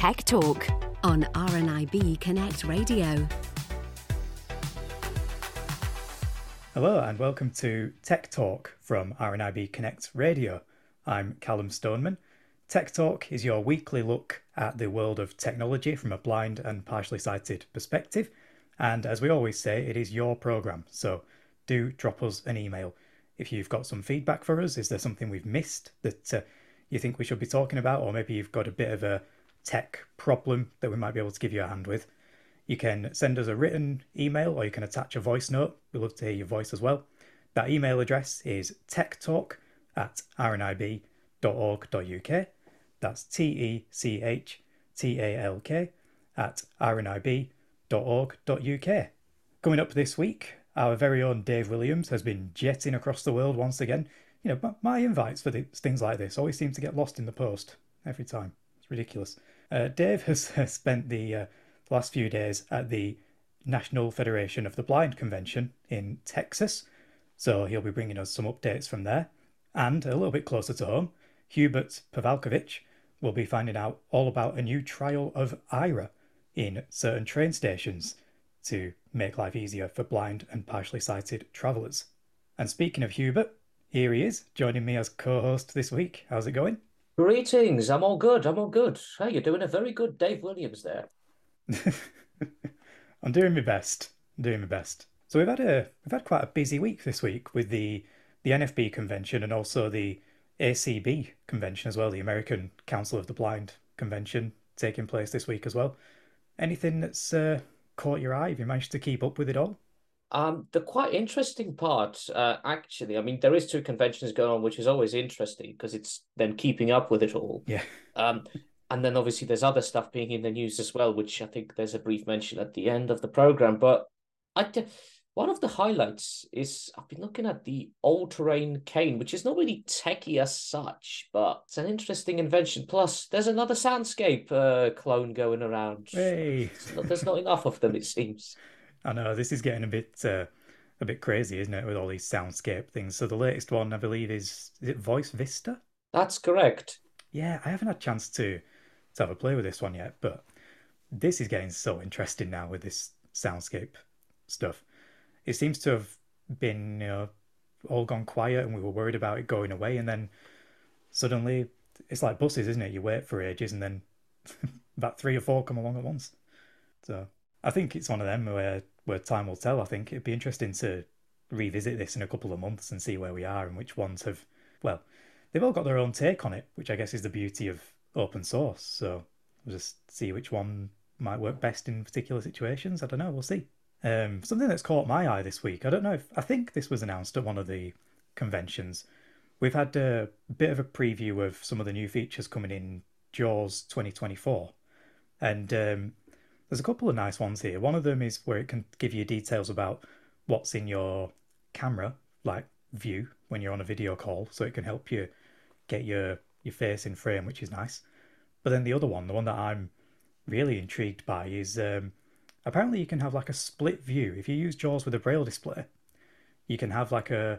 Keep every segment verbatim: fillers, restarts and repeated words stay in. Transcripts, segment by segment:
Tech Talk on R N I B Connect Radio. Hello and welcome to Tech Talk from R N I B Connect Radio. I'm Callum Stoneman. Tech Talk is your weekly look at the world of technology from a blind and partially sighted perspective. And as we always say, it is your programme, so do drop us an email. If you've got some feedback for us, is there something we've missed that uh, you think we should be talking about, or maybe you've got a bit of a tech problem that we might be able to give you a hand with, you can send us a written email or you can attach a voice note. We'd love to hear your voice as well. That email address is techtalk at r n i b dot org dot u k. That's T E C H T A L K at r n i b dot org dot u k. Coming up this week, our very own Dave Williams has been jetting across the world once again. You know, my invites for things like this always seem to get lost in the post every time. It's ridiculous. Uh, Dave has spent the uh, last few days at the National Federation of the Blind Convention in Texas, so he'll be bringing us some updates from there. And a little bit closer to home, Hubert Pavalkovich will be finding out all about a new trial of Aira in certain train stations to make life easier for blind and partially sighted travellers. And speaking of Hubert, here he is, joining me as co-host this week. How's it going? Greetings, I'm all good, I'm all good. Hey, you're doing a very good Dave Williams there. I'm doing my best, I'm doing my best. So we've had a we've had quite a busy week this week with the, the N F B convention and also the A C B convention as well, the American Council of the Blind convention taking place this week as well. Anything that's uh, caught your eye? Have you managed to keep up with it all? Um, the quite interesting part, uh, actually, I mean, there is two conventions going on, which is always interesting because it's then keeping up with it all. Yeah. Um, and then obviously there's other stuff being in the news as well, which I think there's a brief mention at the end of the program. But I, one of the highlights is I've been looking at the all-terrain cane, which is not really techie as such, but it's an interesting invention. Plus, there's another Soundscape uh, clone going around. Hey. There's not enough of them, it seems. I know, this is getting a bit uh, a bit crazy, isn't it, with all these Soundscape things. So the latest one, I believe, is is it Voice Vista? That's correct. Yeah, I haven't had a chance to, to have a play with this one yet, but this is getting so interesting now with this Soundscape stuff. It seems to have been, you know, all gone quiet and we were worried about it going away, and then suddenly it's like buses, isn't it? You wait for ages and then about three or four come along at once. So I think it's one of them where, where time will tell. I think it'd be interesting to revisit this in a couple of months and see where we are and which ones have, well, they've all got their own take on it, which I guess is the beauty of open source. So we'll just see which one might work best in particular situations. I don't know, we'll see. Um, something that's caught my eye this week, I don't know if, I think this was announced at one of the conventions. We've had a bit of a preview of some of the new features coming in JAWS twenty twenty-four. And um, there's a couple of nice ones here. One of them is where it can give you details about what's in your camera, like view, when you're on a video call. So it can help you get your, your face in frame, which is nice. But then the other one, the one that I'm really intrigued by is um, apparently you can have like a split view. If you use JAWS with a Braille display, you can have like a,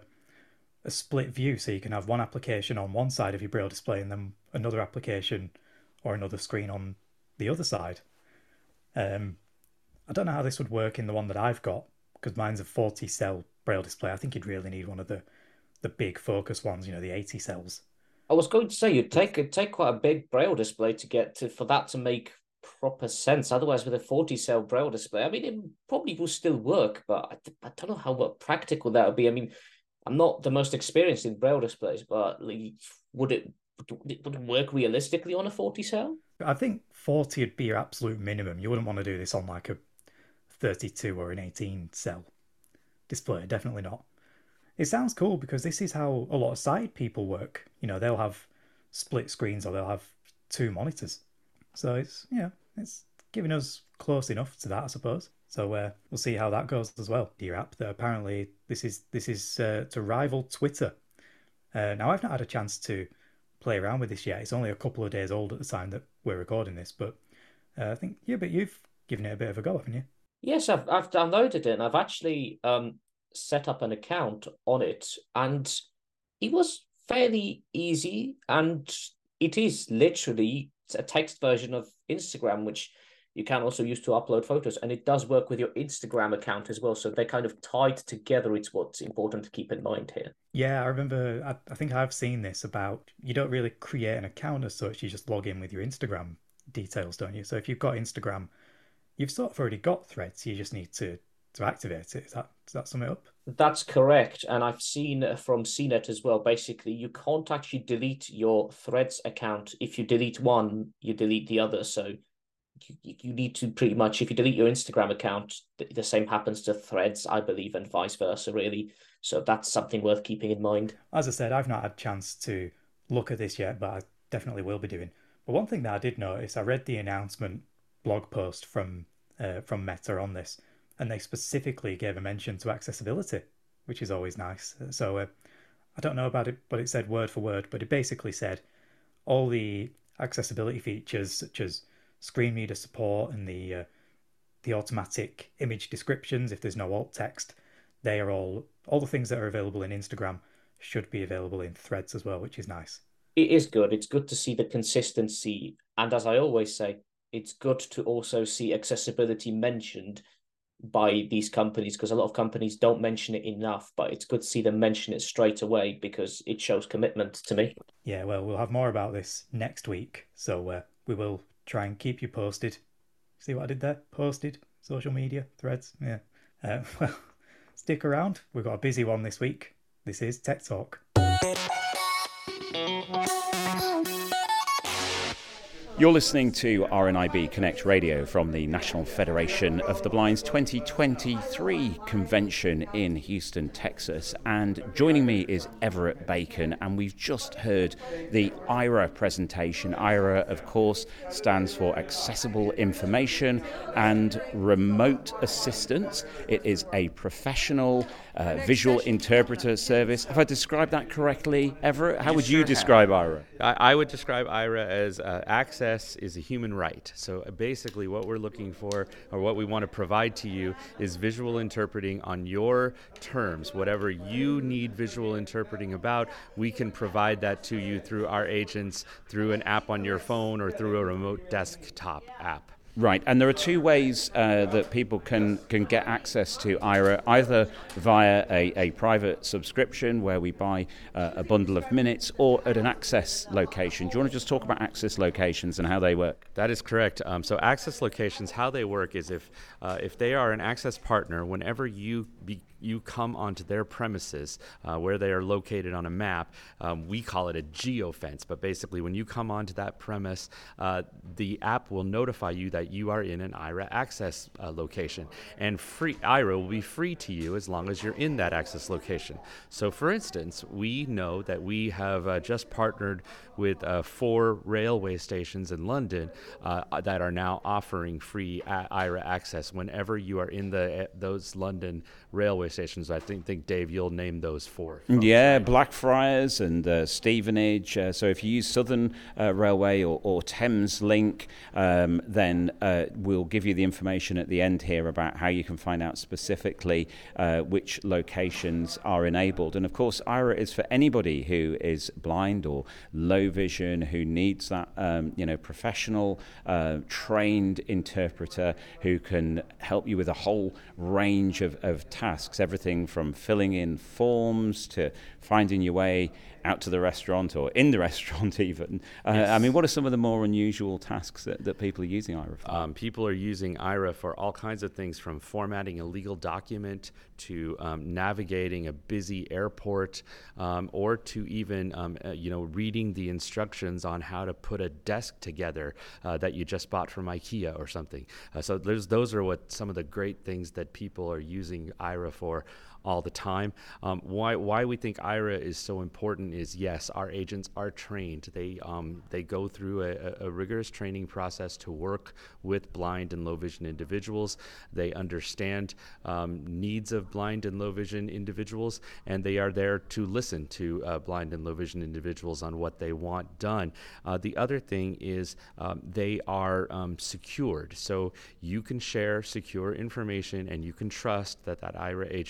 a split view. So you can have one application on one side of your Braille display and then another application or another screen on the other side. Um, I don't know how this would work in the one that I've got because mine's a forty cell Braille display. I think you'd really need one of the, the big focus ones, you know, the eighty cells. I was going to say you'd take it'd take quite a big Braille display to get to for that to make proper sense. Otherwise, with a forty cell Braille display, I mean, it probably will still work, but I, I don't know how practical that would be. I mean, I'm not the most experienced in Braille displays, but like, would it would it work realistically on a forty cell? I think forty would be your absolute minimum. You wouldn't want to do this on like a thirty-two or an eighteen cell display. Definitely not. It sounds cool because this is how a lot of sighted people work. You know, they'll have split screens or they'll have two monitors. So it's, you know, it's giving us close enough to that, I suppose. So uh, we'll see how that goes as well. Your app that apparently this is this is uh, to rival Twitter. Uh, now I've not had a chance to play around with this yet. It's only a couple of days old at the time that we're recording this, but uh, I think yeah, but you've given it a bit of a go, haven't you? Yes, I've I've downloaded it and I've actually um set up an account on it, and it was fairly easy, and it is literally a text version of Instagram, which you can also use to upload photos, and it does work with your Instagram account as well. So they're kind of tied together. It's what's important to keep in mind here. Yeah, I remember, I, I think I've seen this about, you don't really create an account as such, you just log in with your Instagram details, don't you? So if you've got Instagram, you've sort of already got Threads, you just need to, to activate it. Is that, does that sum it up? That's correct. And I've seen from C net as well, basically, you can't actually delete your Threads account. If you delete one, you delete the other. So you, you need to pretty much, if you delete your Instagram account, the, the same happens to Threads, I believe, and vice versa, really. So that's something worth keeping in mind. As I said, I've not had a chance to look at this yet, but I definitely will be doing. But one thing that I did notice, I read the announcement blog post from uh, from Meta on this, and they specifically gave a mention to accessibility, which is always nice. So uh, I don't know about it, but it said word for word, but it basically said all the accessibility features such as screen reader support and the uh, the automatic image descriptions if there's no alt text, they are all all the things that are available in Instagram should be available in Threads as well, which is nice. It is good. It's good to see the consistency, and as I always say, it's good to also see accessibility mentioned by these companies, because a lot of companies don't mention it enough, but it's good to see them mention it straight away because it shows commitment to me. Yeah, well, we'll have more about this next week, so uh, we will try and keep you posted. See what I did there? Posted, social media, Threads, yeah. Uh, well, stick around. We've got a busy one this week. This is Tech Talk. You're listening to R N I B Connect Radio from the National Federation of the Blind's twenty twenty-three convention in Houston, Texas. And joining me is Everett Bacon, and we've just heard the I R A presentation. I R A, of course, stands for Accessible Information and Remote Assistance. It is a professional uh, visual interpreter service. Have I described that correctly, Everett? How You would you sure describe I R A? I, I would describe I R A as uh, access is a human right. So uh, basically what we're looking for, or what we want to provide to you, is visual interpreting on your terms. Whatever you need visual interpreting about, we can provide that to you through our agents, through an app on your phone, or through a remote desktop app. Right, and there are two ways uh, that people can, can get access to I R A, either via a, a private subscription where we buy uh, a bundle of minutes, or at an access location. Do you want to just talk about access locations and how they work? That is correct. Um, so access locations, how they work is if uh, if they are an access partner, whenever you be, you come onto their premises uh, where they are located on a map, um, we call it a geofence. But basically, when you come onto that premise, uh, the app will notify you that you are in an I R A access uh, location, and free I R A will be free to you as long as you're in that access location. So, for instance, we know that we have uh, just partnered with uh, four railway stations in London uh, that are now offering free I R A access whenever you are in the uh, those London railway stations. I think, think Dave, you'll name those four. Yeah, Blackfriars and uh, Stevenage. Uh, so if you use Southern uh, Railway or, or Thames Link, um, then uh, we'll give you the information at the end here about how you can find out specifically uh, which locations are enabled. And of course, I R A is for anybody who is blind or low vision, who needs that um, you know professional, uh, trained interpreter who can help you with a whole range of, of tasks, everything from filling in forms to finding your way out to the restaurant or in the restaurant even. Uh, yes. I mean, what are some of the more unusual tasks that, that people are using I R A for? Um, people are using I R A for all kinds of things, from formatting a legal document to um, navigating a busy airport, um, or to even um, uh, you know reading the instructions on how to put a desk together uh, that you just bought from IKEA or something. Uh, so there's, those are what some of the great things that people are using I R A for all the time. Um, why why we think I R A is so important is, yes, our agents are trained. They um, they go through a, a rigorous training process to work with blind and low vision individuals. They understand um, needs of blind and low vision individuals, and they are there to listen to uh, blind and low vision individuals on what they want done. Uh, the other thing is um, they are um, secured, so you can share secure information, and you can trust that that I R A agent will not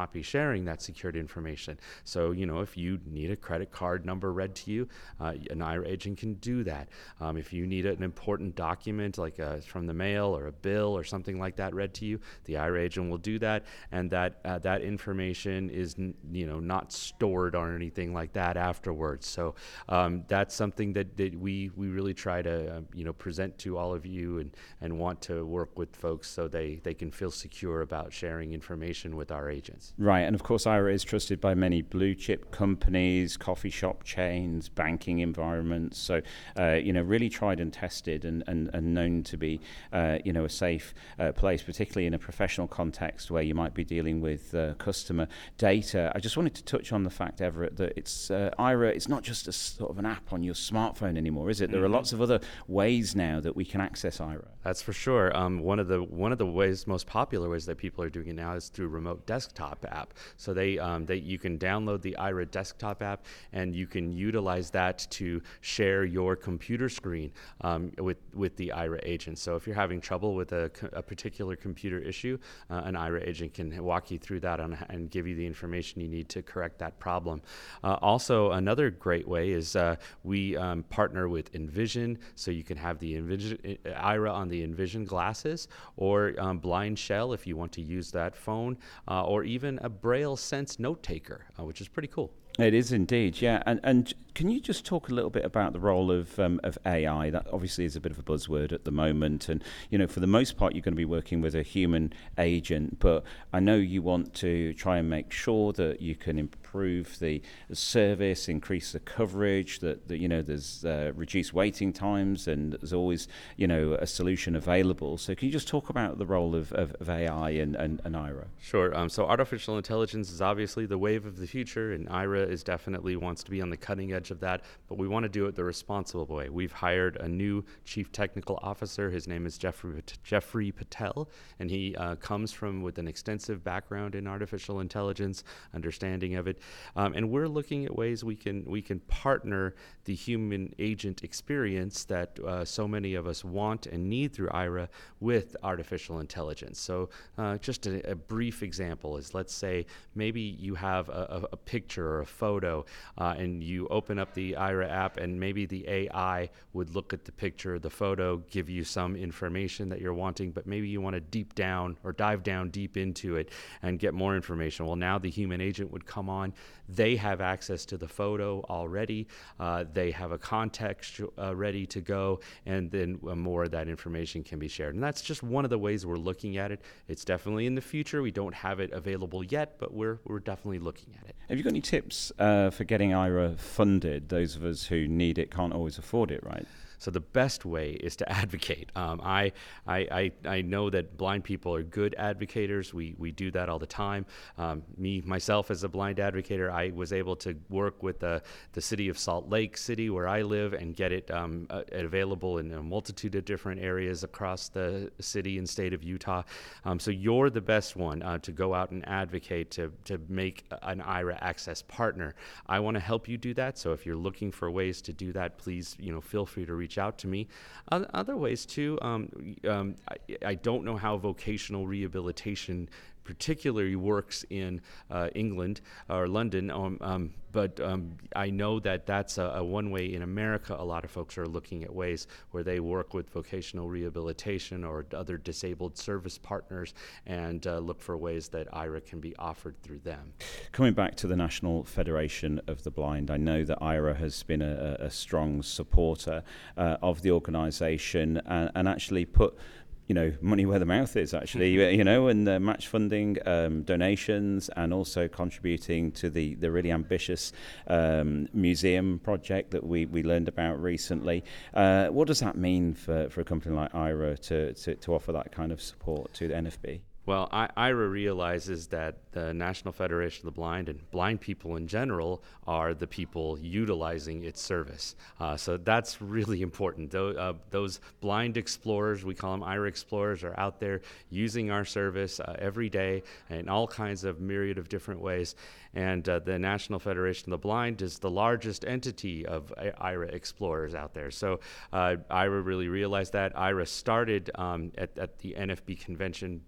not be sharing that secured information. So, you know, if you need a credit card number read to you, uh, an Aira agent can do that. Um, if you need an important document like uh, from the mail or a bill or something like that read to you, the Aira agent will do that, and that uh, that information is, you know, not stored or anything like that afterwards. So um, that's something that, that we we really try to uh, you know present to all of you, and and want to work with folks so they they can feel secure about sharing information with our agents. Right, and of course Aira is trusted by many blue chip companies, coffee shop chains, banking environments. So uh, you know, really tried and tested, and and, and known to be uh, you know a safe uh, place, particularly in a professional context where you might be dealing with uh, customer data. I just wanted to touch on the fact, Everett, that it's uh, Aira. It's not just a sort of an app on your smartphone anymore, is it? There mm-hmm. are lots of other ways now that we can access Aira. That's for sure. Um, one of the one of the ways, most popular ways that people are doing it now is through remote desktop app. So they um, they you can download the Aira desktop app, and you can utilize that to share your computer screen um, with with the Aira agent. So if you're having trouble with a, a particular computer issue, uh, an Aira agent can walk you through that on, and give you the information you need to correct that problem. Uh, also, another great way is uh, we um, partner with Envision, so you can have the Envision, Aira on the Envision glasses, or um, Blind Shell if you want to use that phone, uh, or even a Braille Sense note taker, uh, which is pretty cool. It is indeed, yeah. And and can you just talk a little bit about the role of um, of A I? That obviously is a bit of a buzzword at the moment. And, you know, for the most part, you're going to be working with a human agent. But I know you want to try and make sure that you can improve the service, increase the coverage, that, that you know, there's uh, reduced waiting times, and there's always, you know, a solution available. So can you just talk about the role of, of, of A I and, and, and Aira? Sure. Um, so artificial intelligence is obviously the wave of the future, and Aira is definitely wants to be on the cutting edge of that, but we want to do it the responsible way. We've hired a new chief technical officer. His name is Jeffrey Jeffrey Patel, and he uh, comes from with an extensive background in artificial intelligence, understanding of it, um, and we're looking at ways we can we can partner the human agent experience that uh, so many of us want and need through Aira with artificial intelligence. So uh, just a, a brief example is, let's say maybe you have a, a, a picture or a photo, uh, and you open up the Aira app, and maybe the A I would look at the picture, the photo, give you some information that you're wanting, but maybe you want to deep down or dive down deep into it and get more information. Well, now the human agent would come on. They have access to the photo already. Uh, they have a context uh, ready to go, and then uh, more of that information can be shared. And that's just one of the ways we're looking at it. It's definitely in the future. We don't have it available yet, but we're we're definitely looking at it. Have you got any tips uh, for getting Aira funded? Those of us who need it can't always afford it, right? So the best way is to advocate. Um, I, I, I, I know that blind people are good advocators. We, we do that all the time. Um, me, myself, as a blind advocator, I was able to work with the, the city of Salt Lake City, where I live, and get it um, uh, available in a multitude of different areas across the city and state of Utah. Um, so you're the best one uh, to go out and advocate to, to make an Aira Access partner. I want to help you do that. So if you're looking for ways to do that, please, you know, feel free to reach reach out to me. Other ways too, um, um, I, I don't know how vocational rehabilitation particularly works in uh, England or London, um, um, but um, I know that that's a, a one way in America. A lot of folks are looking at ways where they work with vocational rehabilitation or other disabled service partners, and uh, look for ways that Aira can be offered through them. Coming back to the National Federation of the Blind, I know that Aira has been a, a strong supporter uh, of the organisation, and, and actually put you know, money where the mouth is, actually, you know, and uh, match funding, um, donations, and also contributing to the, the really ambitious um, museum project that we, we learned about recently. Uh, what does that mean for, for a company like Aira to, to, to offer that kind of support to the N F B? Well, I, Aira realizes that the National Federation of the Blind and blind people in general are the people utilizing its service. Uh, so that's really important. Those, uh, those blind explorers, we call them Aira explorers, are out there using our service uh, every day in all kinds of myriad of different ways. And uh, the National Federation of the Blind is the largest entity of Aira explorers out there. So uh, Aira really realized that. Aira started um, at, at the N F B convention back um,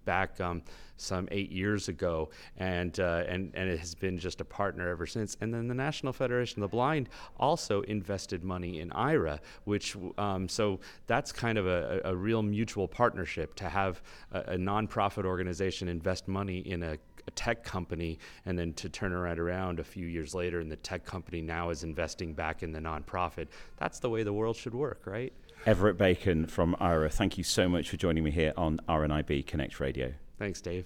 um, some eight years ago, and uh, and and it has been just a partner ever since. And then the National Federation of the Blind also invested money in I R A, which um, so that's kind of a, a real mutual partnership to have a, a nonprofit organization invest money in a a tech company, and then to turn around around a few years later, and the tech company now is investing back in the nonprofit. That's the way the world should work, right? Everett Bacon from I R A, thank you so much for joining me here on R N I B Connect Radio. Thanks, Dave.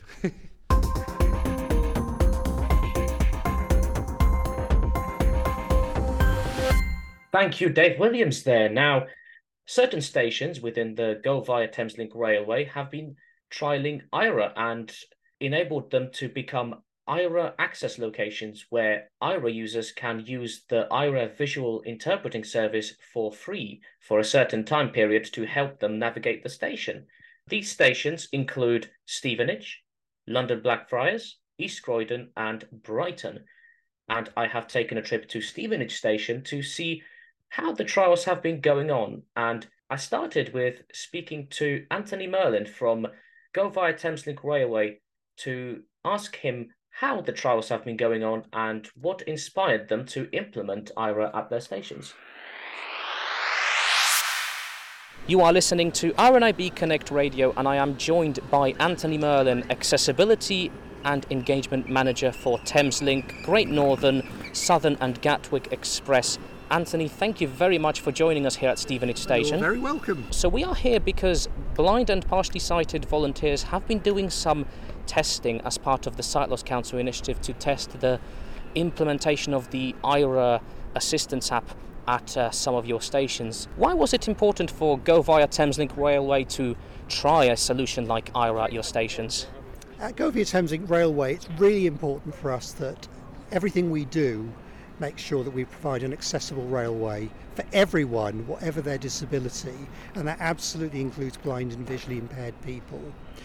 Thank you, Dave Williams there. Now, certain stations within the Go Via Thameslink Railway have been trialling I R A and enabled them to become I R A access locations where I R A users can use the I R A visual interpreting service for free for a certain time period to help them navigate the station. These stations include Stevenage, London Blackfriars, East Croydon and Brighton. And I have taken a trip to Stevenage station to see how the trials have been going on. And I started with speaking to Anthony Merlin from Go Via Thameslink Railway to ask him how the trials have been going on and what inspired them to implement I R A at their stations. You are listening to R N I B Connect Radio, and I am joined by Anthony Merlin, Accessibility and Engagement Manager for Thameslink, Great Northern, Southern and Gatwick Express. Anthony, thank you very much for joining us here at Stevenage Station. You're very welcome. So we are here because blind and partially sighted volunteers have been doing some testing as part of the Sight Loss Council initiative to test the implementation of the I R A assistance app at uh, some of your stations. Why was it important for Go Via Thameslink Railway to try a solution like I R A at your stations? At Go Via Thameslink Railway, it's really important for us that everything we do makes sure that we provide an accessible railway for everyone, whatever their disability, and that absolutely includes blind and visually impaired people.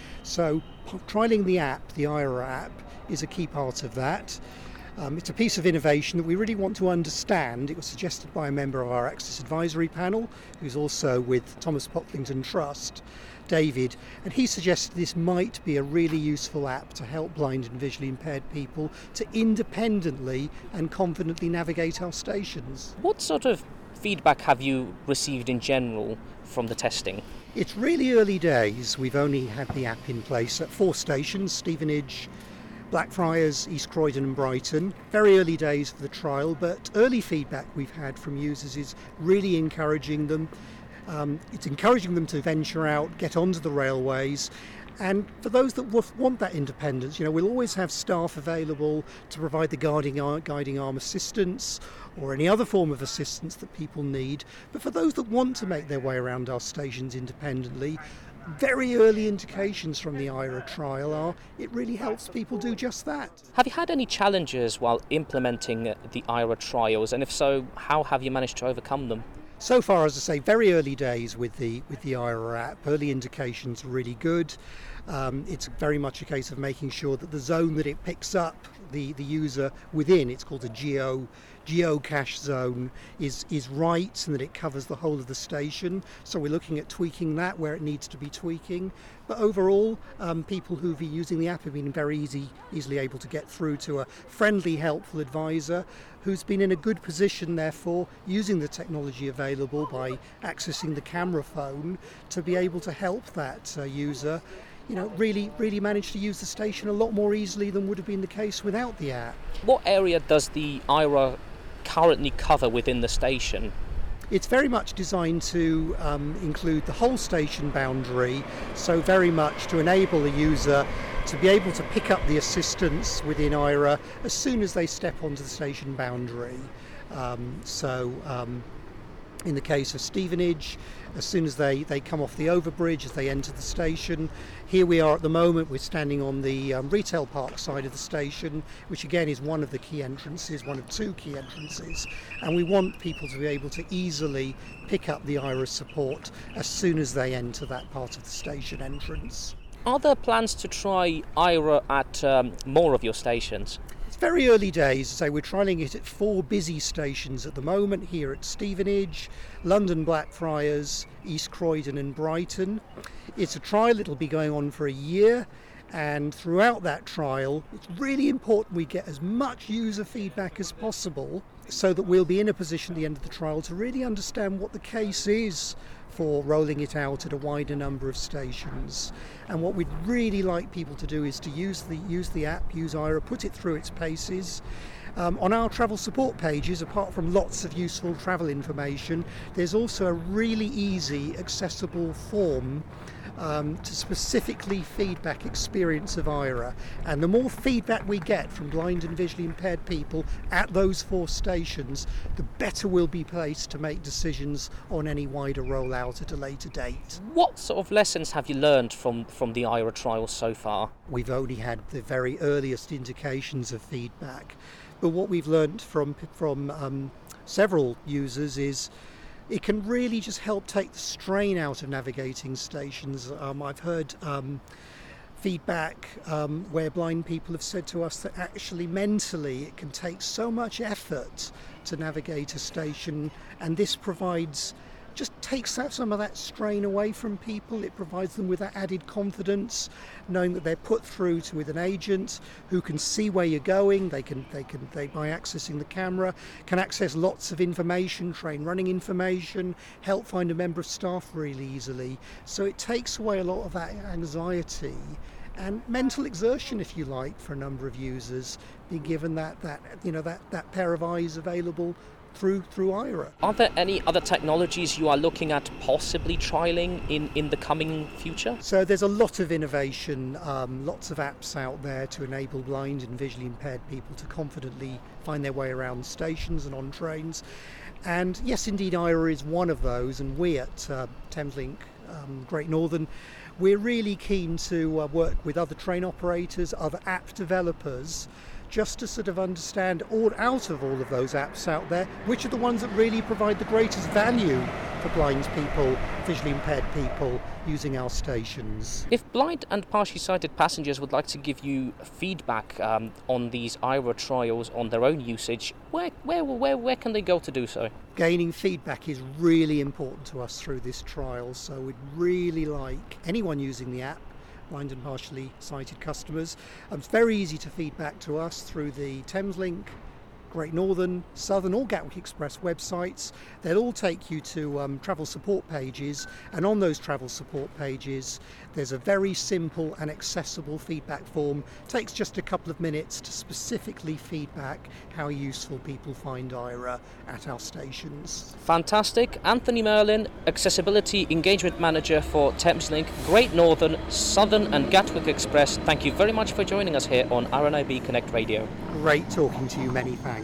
So trialling the app, the I R A app, is a key part of that. Um, it's a piece of innovation that we really want to understand. It was suggested by a member of our Access Advisory Panel, who's also with Thomas Pocklington Trust, David, and he suggested this might be a really useful app to help blind and visually impaired people to independently and confidently navigate our stations. What sort of feedback have you received in general from the testing? It's really early days. We've only had the app in place at four stations, Stevenage, Blackfriars, East Croydon and Brighton. Very early days for the trial, but early feedback we've had from users is really encouraging them. Um, it's encouraging them to venture out, get onto the railways, and for those that want that independence, you know, we'll always have staff available to provide the guiding arm, guiding arm assistance or any other form of assistance that people need. But for those that want to make their way around our stations independently, very early indications from the I R A trial are it really helps people do just that. Have you had any challenges while implementing the I R A trials, and if so, how have you managed to overcome them? So far, as I say, very early days with the with the I R A app. Early indications are really good. Um, it's very much a case of making sure that the zone that it picks up the, the user within, it's called a geo geocache zone, is is right, and that it covers the whole of the station. So we're looking at tweaking that where it needs to be tweaking. But overall, um, people who've been using the app have been very easy, easily able to get through to a friendly, helpful advisor who's been in a good position, therefore, using the technology available by accessing the camera phone to be able to help that uh, user, you know, really, really manage to use the station a lot more easily than would have been the case without the app. What area does the I R A currently cover within the station? It's very much designed to um, include the whole station boundary, so very much to enable the user to be able to pick up the assistance within I R A as soon as they step onto the station boundary. Um, so um, in the case of Stevenage, as soon as they, they come off the overbridge, as they enter the station. Here we are at the moment, we're standing on the um, retail park side of the station, which again is one of the key entrances, one of two key entrances, and we want people to be able to easily pick up the I R A support as soon as they enter that part of the station entrance. Are there plans to try I R A at um, more of your stations? It's very early days, so we're trialling it at four busy stations at the moment, here at Stevenage, London Blackfriars, East Croydon and Brighton. It's a trial, it'll be going on for a year, And throughout that trial, it's really important we get as much user feedback as possible so that we'll be in a position at the end of the trial to really understand what the case is for rolling it out at a wider number of stations. And what we'd really like people to do is to use the use the app, use Aira, put it through its paces. Um, on our travel support pages, apart from lots of useful travel information, there's also a really easy, accessible form um, to specifically feedback experience of Aira. And the more feedback we get from blind and visually impaired people at those four stations, the better we'll be placed to make decisions on any wider rollout at a later date. What sort of lessons have you learned from, from the Aira trial so far? We've only had the very earliest indications of feedback. But what we've learned from from um, several users is it can really just help take the strain out of navigating stations. Um, I've heard um, feedback um, where blind people have said to us that actually mentally it can take so much effort to navigate a station, and this provides just takes that, some of that strain away from people. It provides them with that added confidence, knowing that they're put through to with an agent who can see where you're going. They can, they can, they by accessing the camera, can access lots of information, train running information, help find a member of staff really easily. So it takes away a lot of that anxiety and mental exertion, if you like, for a number of users, being given that, that you know, that, that pair of eyes available through through Aira. Are there any other technologies you are looking at possibly trialing in, in the coming future? So there's a lot of innovation, um, lots of apps out there to enable blind and visually impaired people to confidently find their way around stations and on trains. And yes, indeed, Aira is one of those, and we at uh, Thameslink um, Great Northern, we're really keen to uh, work with other train operators, other app developers, just to sort of understand all out of all of those apps out there, which are the ones that really provide the greatest value for blind people, visually impaired people using our stations. If blind and partially sighted passengers would like to give you feedback um, on these Aira trials on their own usage, where, where, where, where can they go to do so? Gaining feedback is really important to us through this trial, so we'd really like anyone using the app, blind and partially sighted customers. Um, it's very easy to feedback to us through the Thameslink, Great Northern, Southern or Gatwick Express websites. They'll all take you to um, travel support pages, and on those travel support pages there's a very simple and accessible feedback form. It takes just a couple of minutes to specifically feedback how useful people find Aira at our stations. Fantastic. Anthony Merlin, Accessibility Engagement Manager for Thameslink, Great Northern, Southern and Gatwick Express. Thank you very much for joining us here on R N I B Connect Radio. Great talking to you, many thanks.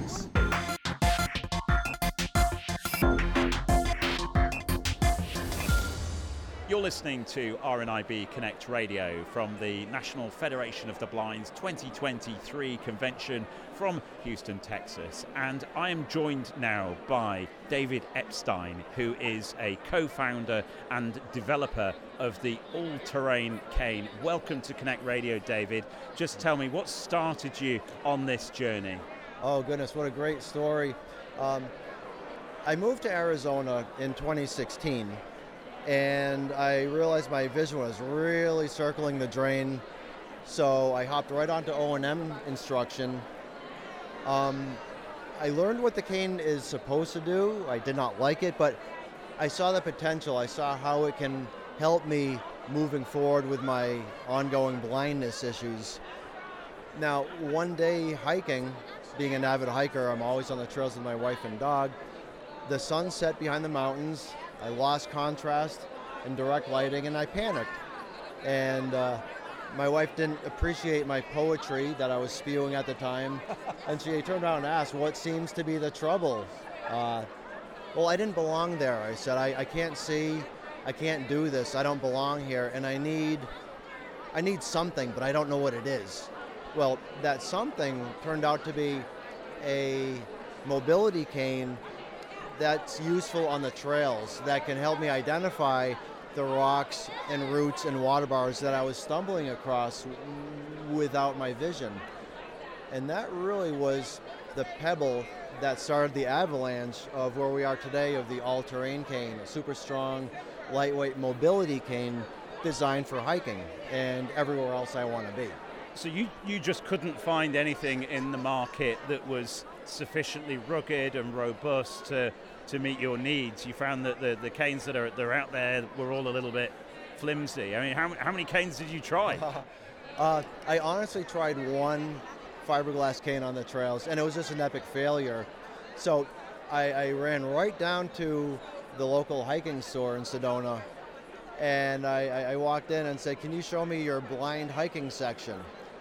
You're listening to R N I B Connect Radio from the National Federation of the Blind's twenty twenty-three convention from Houston, Texas. And I am joined now by David Epstein, who is a co-founder and developer of the all-terrain cane. Welcome to Connect Radio, David. Just tell me, what started you on this journey? Oh goodness, what a great story. Um, I moved to Arizona in twenty sixteen, and I realized my vision was really circling the drain, so I hopped right onto O and M instruction. Um, I learned what the cane is supposed to do. I did not like it, but I saw the potential. I saw how it can help me moving forward with my ongoing blindness issues. Now, one day hiking, being an avid hiker, I'm always on the trails with my wife and dog. The sun set behind the mountains. I lost contrast in direct lighting, and I panicked. And uh, my wife didn't appreciate my poetry that I was spewing at the time, and she turned around and asked, what seems to be the trouble? Uh, well, I didn't belong there. I said, I, I can't see, I can't do this, I don't belong here, and I need, I need something, but I don't know what it is. Well, that something turned out to be a mobility cane that's useful on the trails, that can help me identify the rocks and roots and water bars that I was stumbling across without my vision. And that really was the pebble that started the avalanche of where we are today, of the all-terrain cane, a super strong, lightweight mobility cane designed for hiking and everywhere else I want to be. So you, you just couldn't find anything in the market that was sufficiently rugged and robust to, to meet your needs. You found that the, the canes that are, that are out there were all a little bit flimsy. I mean, how, how many canes did you try? uh, I honestly tried one fiberglass cane on the trails, and it was just an epic failure. So I, I ran right down to the local hiking store in Sedona, and I, I walked in and said, "Can you show me your blind hiking section?"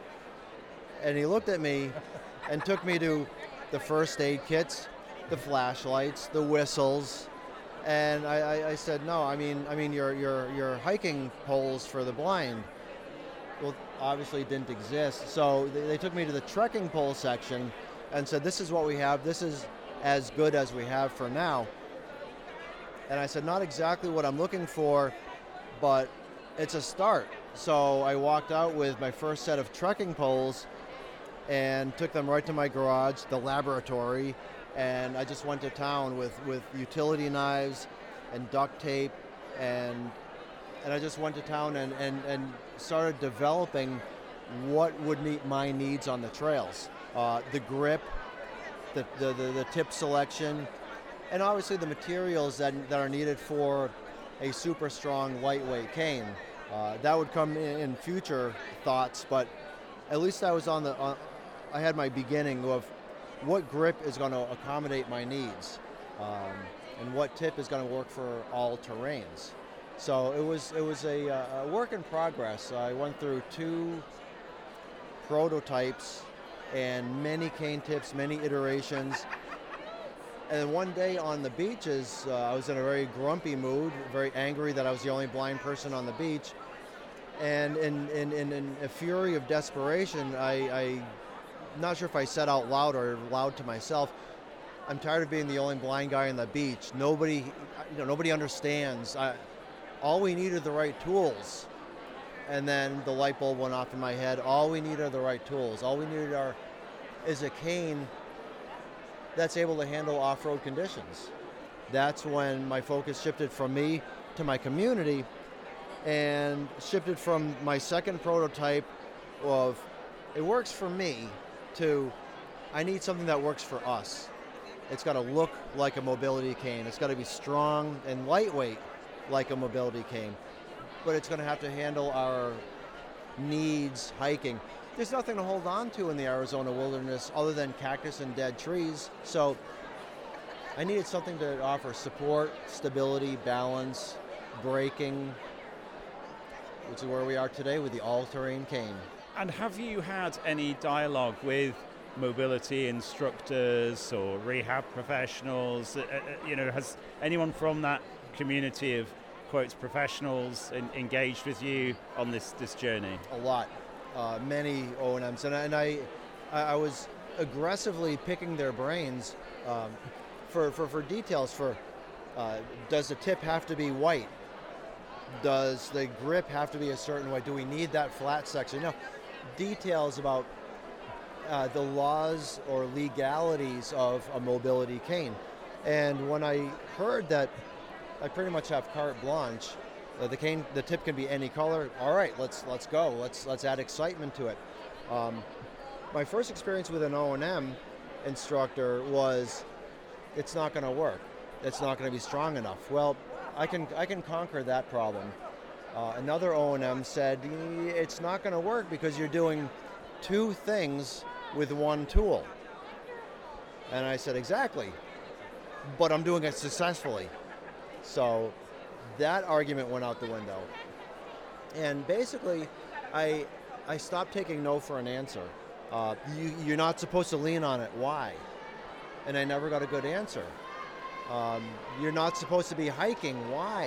And he looked at me and took me to the first aid kits, the flashlights, the whistles, and I, I, I said, "No, I mean, I mean your your your hiking poles for the blind." Well, obviously it didn't exist, so they, they took me to the trekking pole section and said, "This is what we have. This is as good as we have for now." And I said, "Not exactly what I'm looking for, but it's a start." So I walked out with my first set of trekking poles and took them right to my garage, the laboratory, and I just went to town with, with utility knives and duct tape, and and I just went to town and, and, and started developing what would meet my needs on the trails. Uh, the grip, the, the, the, the tip selection, and obviously the materials that, that are needed for a super strong, lightweight cane. Uh, that would come in, in future thoughts, but at least I was on the, on, I had my beginning of what grip is going to accommodate my needs, um, and what tip is going to work for all terrains. So it was it was a, a work in progress. I went through two prototypes and many cane tips, many iterations. And then one day on the beaches, uh, I was in a very grumpy mood, very angry that I was the only blind person on the beach. And in, in, in, in a fury of desperation, I, I, not sure if I said out loud or loud to myself, "I'm tired of being the only blind guy on the beach. Nobody, you know, nobody understands. I, all we need are the right tools." And then the light bulb went off in my head. All we need are the right tools. All we need are is a cane that's able to handle off-road conditions. That's when my focus shifted from me to my community, and shifted from my second prototype of it works for me to I need something that works for us. It's got to look like a mobility cane. It's got to be strong and lightweight like a mobility cane, but it's going to have to handle our needs hiking. There's nothing to hold on to in the Arizona wilderness other than cactus and dead trees. So I needed something to offer support, stability, balance, braking, which is where we are today with the all-terrain cane. And have you had any dialogue with mobility instructors or rehab professionals? Uh, uh, you know, has anyone from that community of quotes professionals in, engaged with you on this, this journey? A lot. Uh, many O and Ms, and, and I, I was aggressively picking their brains um, for, for, for details. For uh, does the tip have to be white? Does the grip have to be a certain way? Do we need that flat section? No, details about uh, the laws or legalities of a mobility cane. And when I heard that I pretty much have carte blanche, Uh, the cane, the tip can be any color. All right, let's let's go. Let's let's add excitement to it. Um, my first experience with an O and M instructor was, it's not going to work. It's not going to be strong enough. Well, I can I can conquer that problem. Uh, another O and M said it's not going to work because you're doing two things with one tool. And I said, exactly, but I'm doing it successfully. So that argument went out the window. And basically, I I stopped taking no for an answer. Uh, you, you're not supposed to lean on it. Why? And I never got a good answer. Um, you're not supposed to be hiking. Why?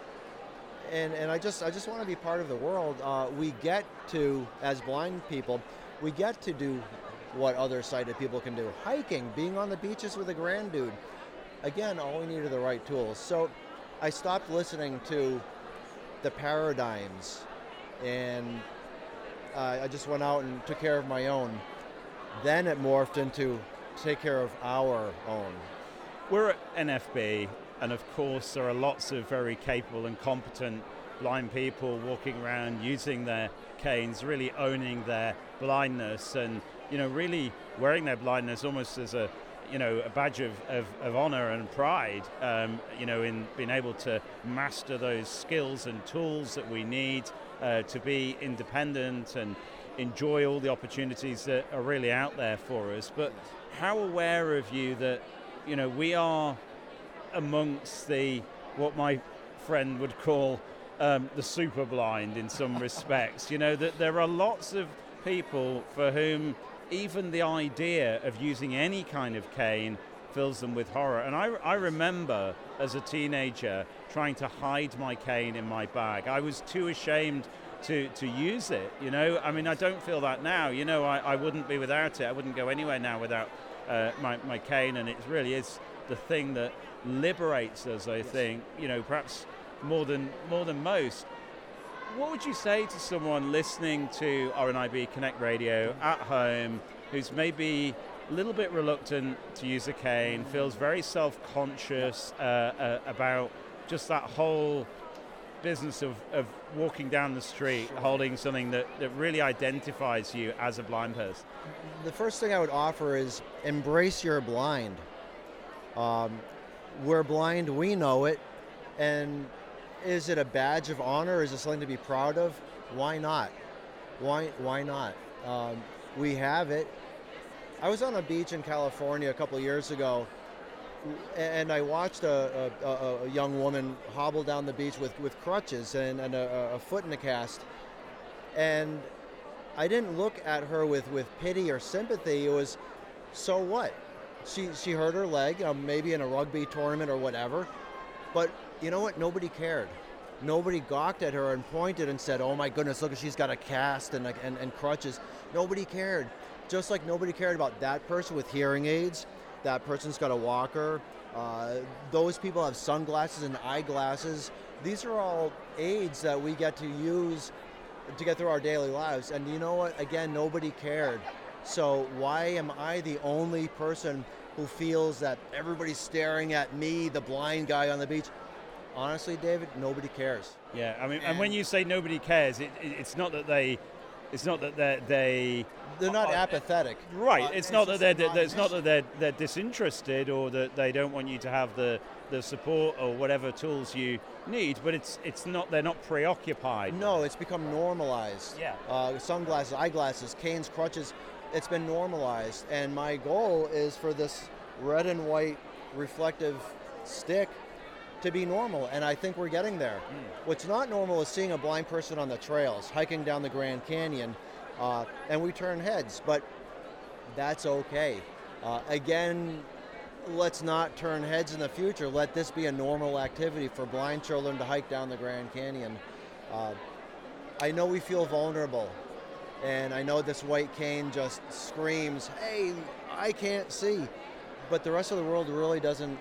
And and I just I just want to be part of the world. Uh, we get to, as blind people, we get to do what other sighted people can do. Hiking, being on the beaches with a grand dude. Again, all we need are the right tools. So I stopped listening to the paradigms, and uh, I just went out and took care of my own. Then it morphed into take care of our own. We're at N F B, and of course there are lots of very capable and competent blind people walking around using their canes, really owning their blindness, and you know, really wearing their blindness almost as a you know a badge of, of, of honor and pride. Um, you know, in being able to master those skills and tools that we need uh, to be independent and enjoy all the opportunities that are really out there for us. But how aware of you that you know we are amongst the what my friend would call um, the super blind in some respects. You know, that there are lots of people for whom even the idea of using any kind of cane fills them with horror. And I, I remember as a teenager trying to hide my cane in my bag. I was too ashamed to, to use it, you know. I mean, I don't feel that now. You know, I, I wouldn't be without it. I wouldn't go anywhere now without uh, my, my cane, and it really is the thing that liberates us, I think, you know, perhaps more than more than most. What would you say to someone listening to R N I B Connect Radio at home who's maybe a little bit reluctant to use a cane, feels very self-conscious uh, uh, about just that whole business of, of walking down the street holding something that, that really identifies you as a blind person? The first thing I would offer is embrace your blind. Um, we're blind, we know it, and is it a badge of honor? Is it something to be proud of? Why not? Why why not? Um, we have it. I was on a beach in California a couple of years ago, and I watched a, a, a young woman hobble down the beach with, with crutches and, and a, a foot in a cast. And I didn't look at her with, with pity or sympathy. It was, so what? She she hurt her leg, um, maybe in a rugby tournament or whatever. But you know what? Nobody cared. Nobody gawked at her and pointed and said, oh my goodness, look, she's got a cast and, and, and crutches. Nobody cared. Just like nobody cared about that person with hearing aids. That person's got a walker. Uh, those people have sunglasses and eyeglasses. These are all aids that we get to use to get through our daily lives. And you know what? Again, nobody cared. So why am I the only person who feels that everybody's staring at me, the blind guy on the beach? Honestly, David, nobody cares. Yeah, I mean, and, and when you say nobody cares, it, it, it's not that they, it's not that they're, they, they're not uh, apathetic. Right. Uh, it's, it's not that they're, not it's not that they're they're disinterested or that they don't want you to have the, the support or whatever tools you need. But it's it's not they're not preoccupied. No, it's become normalized. Yeah. Uh, sunglasses, eyeglasses, canes, crutches. It's been normalized, and my goal is for this red and white reflective stick to be normal, and I think we're getting there. Mm. What's not normal is seeing a blind person on the trails, hiking down the Grand Canyon, uh, and we turn heads, but that's okay. Uh, again, let's not turn heads in the future. Let this be a normal activity for blind children to hike down the Grand Canyon. Uh, I know we feel vulnerable, and I know this white cane just screams, hey, I can't see, but the rest of the world really doesn't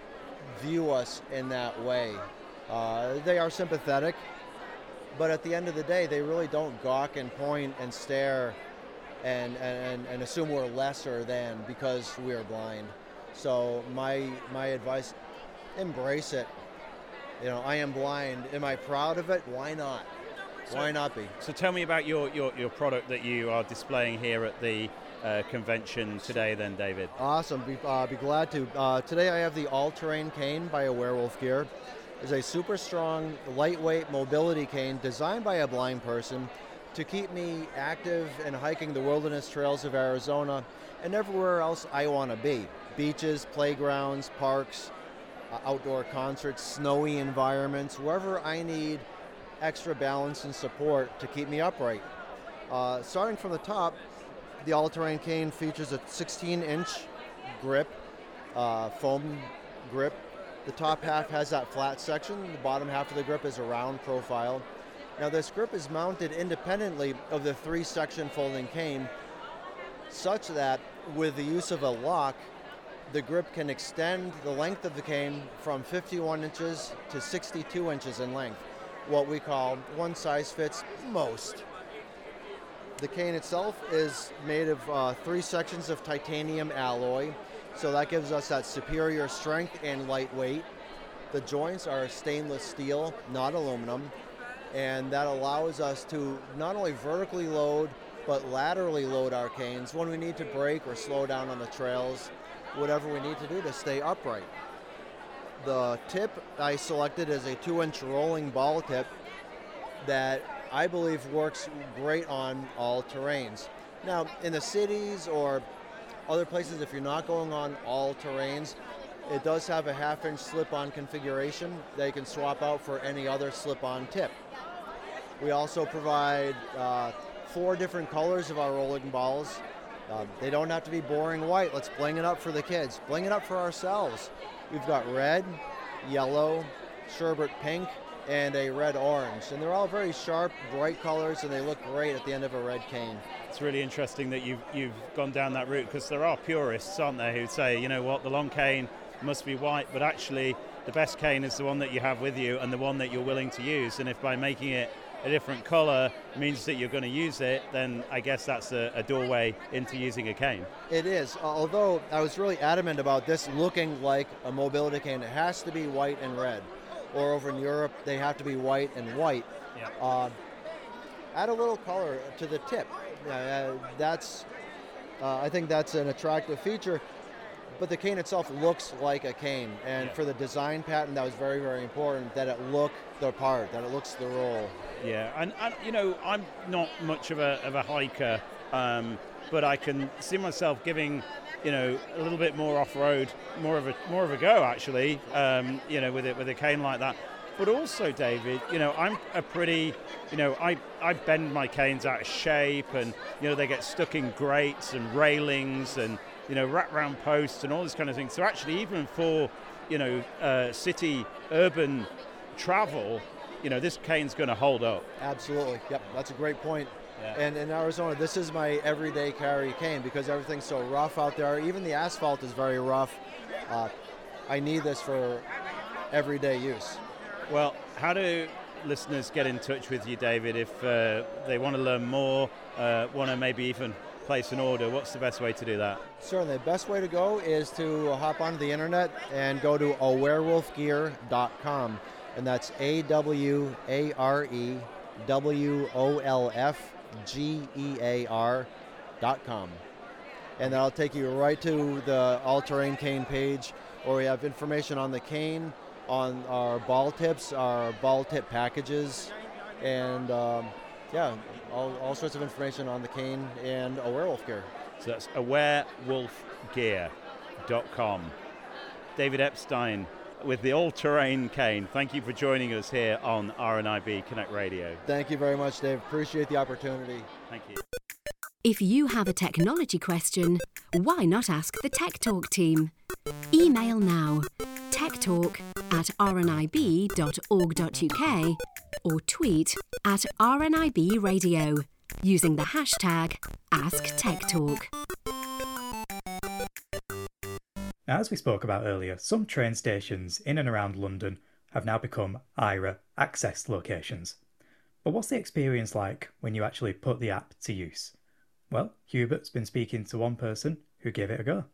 view us in that way. Uh, they are sympathetic, but at the end of the day, they really don't gawk and point and stare and, and, and assume we're lesser than because we're blind. So my my advice, embrace it. You know, I am blind. Am I proud of it? Why not? So, Why not be? So tell me about your, your, your product that you are displaying here at the uh, convention today then, David. Awesome, be, uh, be glad to. Uh, today I have the All-Terrain Cane by a Werewolf Gear. It's a super strong, lightweight mobility cane designed by a blind person to keep me active in hiking the wilderness trails of Arizona and everywhere else I want to be. Beaches, playgrounds, parks, uh, outdoor concerts, snowy environments, wherever I need extra balance and support to keep me upright. Uh, starting from the top, the all-terrain cane features a sixteen inch grip, uh, foam grip. The top half has that flat section. The bottom half of the grip is a round profile. Now this grip is mounted independently of the three-section folding cane, such that with the use of a lock, the grip can extend the length of the cane from fifty-one inches to sixty-two inches in length, what we call one size fits most. The cane itself is made of uh, three sections of titanium alloy, so that gives us that superior strength and lightweight. The joints are stainless steel, not aluminum. and that allows us to not only vertically load but laterally load our canes when we need to brake or slow down on the trails, whatever we need to do to stay upright. The tip I selected is a two-inch rolling ball tip that I believe works great on all terrains. Now, in the cities or other places, if you're not going on all terrains, it does have a half-inch slip-on configuration that you can swap out for any other slip-on tip. We also provide uh, four different colors of our rolling balls. Uh, they don't have to be boring white. Let's bling it up for the kids. Bling it up for ourselves. We've got red, yellow, sherbet pink, and a red orange. And they're all very sharp, bright colors, and they look great at the end of a red cane. It's really interesting that you've, you've gone down that route, because there are purists, aren't there, who say, you know what, the long cane must be white, but actually the best cane is the one that you have with you and the one that you're willing to use. And if by making it a different colour means that you're going to use it, then I guess that's a, a doorway into using a cane. It is, although I was really adamant about this looking like a mobility cane. It has to be white and red, or over in Europe they have to be white and white. Yeah. Uh, add a little color to the tip. Uh, that's, uh, I think that's an attractive feature. But the cane itself looks like a cane, and yeah. for the design pattern, that was very, very important, that it look the part, that it looks the role. Yeah, and, and you know, I'm not much of a of a hiker, um, but I can see myself giving, you know, a little bit more off-road, more of a more of a go actually, um, you know, with it with a cane like that. But also, David, you know, I'm a pretty, you know, I, I bend my canes out of shape, and you know, they get stuck in grates and railings and, you know, wrap round posts and all this kind of thing. So actually, even for, you know, uh, city urban travel, you know, this cane's going to hold up. Absolutely. Yep, that's a great point. Yeah. And in Arizona, this is my everyday carry cane because everything's so rough out there. Even the asphalt is very rough. Uh, I need this for everyday use. Well, how do listeners get in touch with you, David, if uh, they want to learn more, uh, want to maybe even place an order? What's the best way to do that? Certainly, the best way to go is to hop onto the internet and go to a werewolf gear dot com, and that's A W A R E W O L F G E A R dot com. And that'll take you right to the all-terrain cane page, where we have information on the cane, on our ball tips, our ball tip packages, and um, yeah, all, all sorts of information on the cane and a werewolf gear. So that's a werewolf gear dot com. David Epstein with the all-terrain cane. Thank you for joining us here on R N I B Connect Radio. Thank you very much, Dave. Appreciate the opportunity. Thank you. If you have a technology question, why not ask the Tech Talk team? Email now, techtalk at r n i b dot org dot u k or tweet at R N I B Radio using the hashtag AskTechTalk. Now, as we spoke about earlier, some train stations in and around London have now become I R A access locations. But what's the experience like when you actually put the app to use? Well, Hubert's been speaking to one person who gave it a go.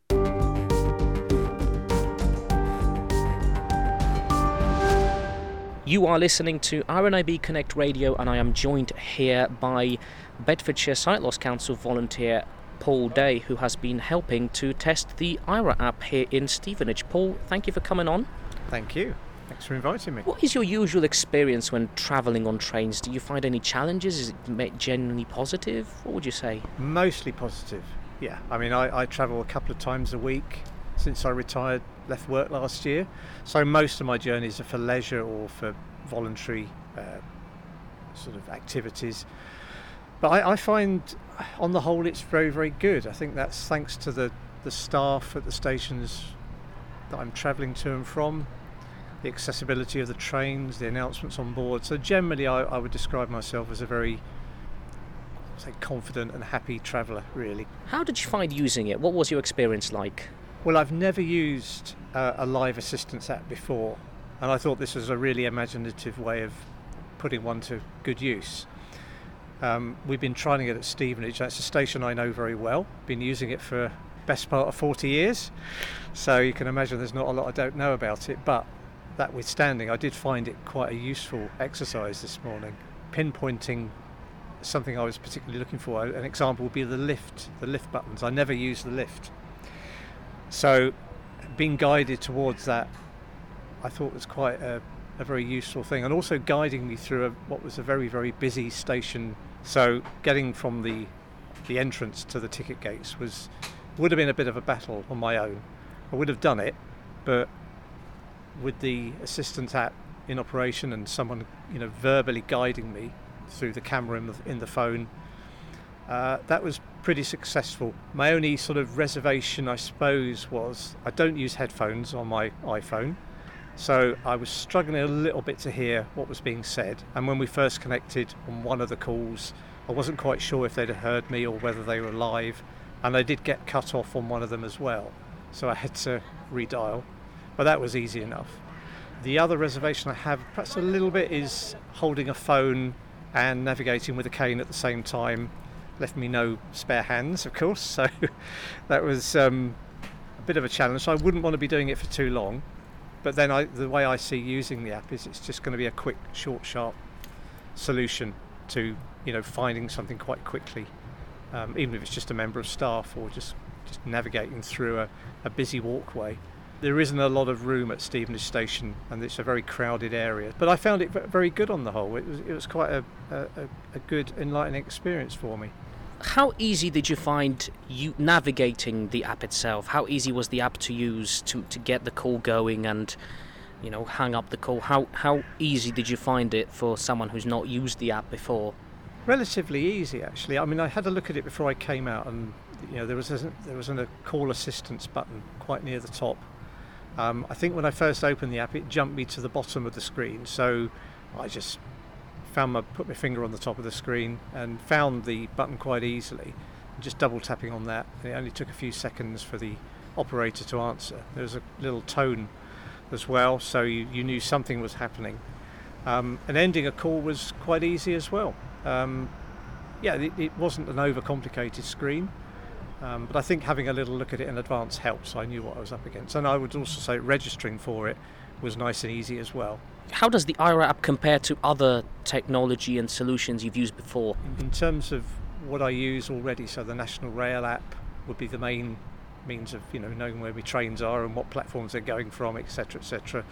You are listening to R N I B Connect Radio, and I am joined here by Bedfordshire Sight Loss Council volunteer Paul Day, who has been helping to test the I R A app here in Stevenage. Paul, thank you for coming on. Thank you. Thanks for inviting me. What is your usual experience when travelling on trains? Do you find any challenges? Is it genuinely positive? What would you say? Mostly positive, yeah. I mean, I, I travel a couple of times a week since I retired, left work last year. So most of my journeys are for leisure or for voluntary uh, sort of activities. But I, I find, on the whole, it's very, very good. I think that's thanks to the, the staff at the stations that I'm travelling to and from, the accessibility of the trains, the announcements on board. So generally, I, I would describe myself as a very, say, confident and happy traveller, really. How did you find using it? What was your experience like? Well, I've never used uh, a live assistance app before, and I thought this was a really imaginative way of putting one to good use. Um, we've been trying it at Stevenage. That's a station I know very well. Been using it for best part of forty years, so you can imagine there's not a lot I don't know about it. But that withstanding, I did find it quite a useful exercise this morning, pinpointing something I was particularly looking for. An example would be the lift, the lift buttons. I never use the lift. So being guided towards that, I thought was quite a, a very useful thing, and also guiding me through a, what was a very, very busy station. So getting from the the entrance to the ticket gates was would have been a bit of a battle on my own. I would have done it, but with the assistance app in operation and someone, you know, verbally guiding me through the camera in the, in the phone, uh, that was pretty successful. My only sort of reservation, I suppose, was I don't use headphones on my iPhone, so I was struggling a little bit to hear what was being said. And when we first connected on one of the calls, I wasn't quite sure if they'd heard me or whether they were live, and I did get cut off on one of them as well, so I had to redial, but that was easy enough. The other reservation I have perhaps a little bit is holding a phone and navigating with a cane at the same time. Left me no spare hands, of course, so that was um, a bit of a challenge. So I wouldn't want to be doing it for too long, but then I, the way I see using the app is it's just going to be a quick, short, sharp solution to, you know, finding something quite quickly, um, even if it's just a member of staff or just, just navigating through a, a busy walkway. There isn't a lot of room at Stevenage Station, and it's a very crowded area. But I found it very good on the whole. It was it was quite a, a, a good, enlightening experience for me. How easy did you find you navigating the app itself? How easy was the app to use to, to get the call going and, you know, hang up the call? How how easy did you find it for someone who's not used the app before? Relatively easy, actually. I mean, I had a look at it before I came out, and you know, there was a, there was a call assistance button quite near the top. Um, I think when I first opened the app, it jumped me to the bottom of the screen, so I just found my put my finger on the top of the screen and found the button quite easily. Just double tapping on that, and it only took a few seconds for the operator to answer. There was a little tone as well, so you, you knew something was happening. Um, and ending a call was quite easy as well. Um, yeah, it, it wasn't an overcomplicated screen. Um, but I think having a little look at it in advance helps. I knew what I was up against. And I would also say registering for it was nice and easy as well. How does the Aira app compare to other technology and solutions you've used before? In terms of what I use already, so the National Rail app would be the main means of, you know, knowing where my trains are and what platforms they're going from, et cetera, et cetera.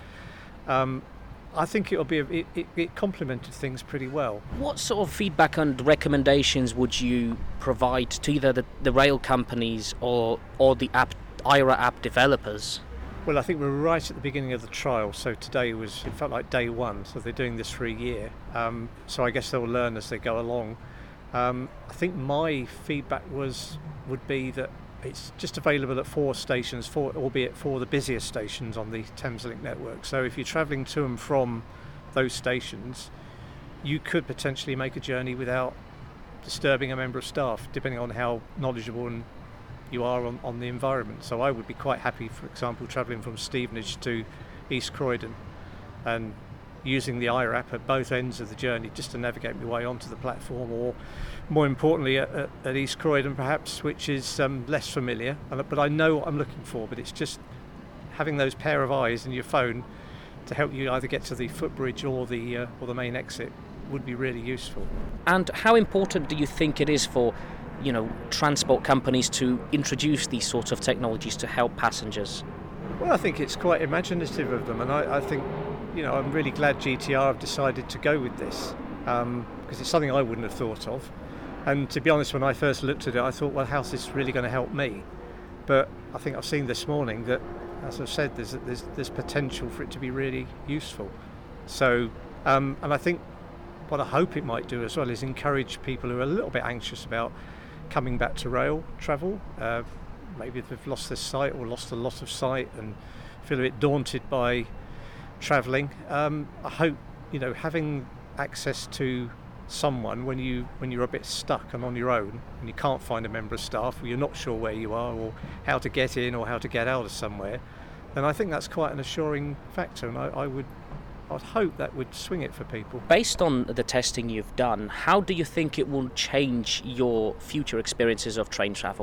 Um, I think it'll be a, it, it, it complemented things pretty well. What sort of feedback and recommendations would you provide to either the, the rail companies or or the app Aira app developers? Well, I think we're right at the beginning of the trial, so today was, it felt like day one, so they're doing this for a year. Um, so I guess they'll learn as they go along. Um, I think my feedback was would be that it's just available at four stations, four, albeit four of the busiest stations on the Thameslink network. So if you're travelling to and from those stations, you could potentially make a journey without disturbing a member of staff, depending on how knowledgeable and you are on, on the environment. So I would be quite happy, for example, travelling from Stevenage to East Croydon and using the Aira app at both ends of the journey just to navigate my way onto the platform, or more importantly at, at, at East Croydon perhaps, which is um, less familiar, but I know what I'm looking for. But it's just having those pair of eyes in your phone to help you either get to the footbridge or the uh, or the main exit would be really useful. And how important do you think it is for, you know, transport companies to introduce these sorts of technologies to help passengers? Well, I think it's quite imaginative of them, and I, I think, you know, I'm really glad G T R have decided to go with this, um, because it's something I wouldn't have thought of. And to be honest, when I first looked at it, I thought, well, how's this really going to help me? But I think I've seen this morning that, as I've said, there's there's, there's potential for it to be really useful. So, um, and I think what I hope it might do as well is encourage people who are a little bit anxious about coming back to rail travel. Uh, maybe they've lost their sight or lost a lot of sight and feel a bit daunted by travelling. Um, I hope, you know, having access to someone when you when you're a bit stuck and on your own and you can't find a member of staff, or you're not sure where you are or how to get in or how to get out of somewhere, then I think that's quite an assuring factor, and I, I would I'd hope that would swing it for people. Based on the testing you've done, how do you think it will change your future experiences of train travel?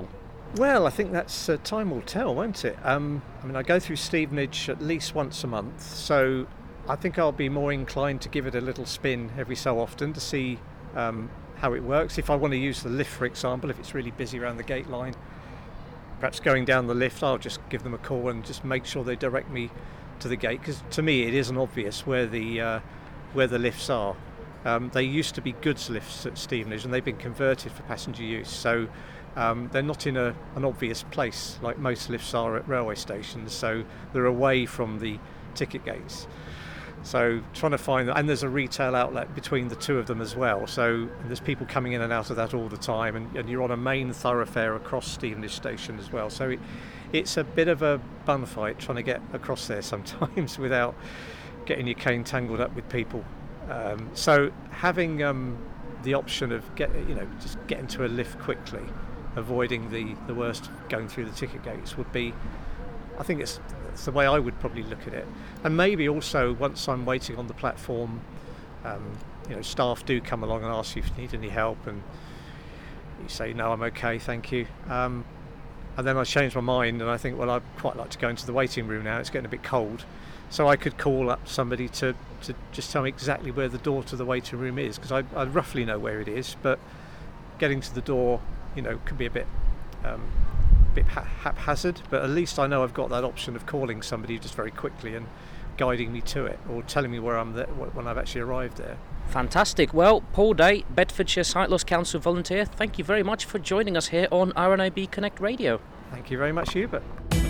Well, I think that's uh, time will tell, won't it? Um, I mean, I go through Stevenage at least once a month, so I think I'll be more inclined to give it a little spin every so often to see um, how it works. If I want to use the lift, for example, if it's really busy around the gate line, perhaps going down the lift, I'll just give them a call and just make sure they direct me to the gate, because to me it isn't obvious where the uh, where the lifts are. Um, they used to be goods lifts at Stevenage and they've been converted for passenger use, so um, they're not in a, an obvious place like most lifts are at railway stations, so they're away from the ticket gates. So trying to find, and there's a retail outlet between the two of them as well, so there's people coming in and out of that all the time, and, and you're on a main thoroughfare across Stevenage station as well, so it, it's a bit of a bun fight trying to get across there sometimes without getting your cane tangled up with people. Um, so having um, the option of get you know just getting to a lift quickly, avoiding the, the worst of going through the ticket gates would be, I think it's, it's the way I would probably look at it. And maybe also once I'm waiting on the platform, um, you know, staff do come along and ask you if you need any help, and you say no, I'm okay, thank you. Um, and then I change my mind and I think, well, I'd quite like to go into the waiting room now. It's getting a bit cold. So I could call up somebody to, to just tell me exactly where the door to the waiting room is, because I, I roughly know where it is, but getting to the door, you know, could be a bit um, bit ha- haphazard, but at least I know I've got that option of calling somebody just very quickly and guiding me to it, or telling me where I'm there when I've actually arrived there. Fantastic. Well, Paul Day, Bedfordshire Sight Loss Council volunteer, thank you very much for joining us here on R N I B Connect Radio. Thank you very much, Hubert.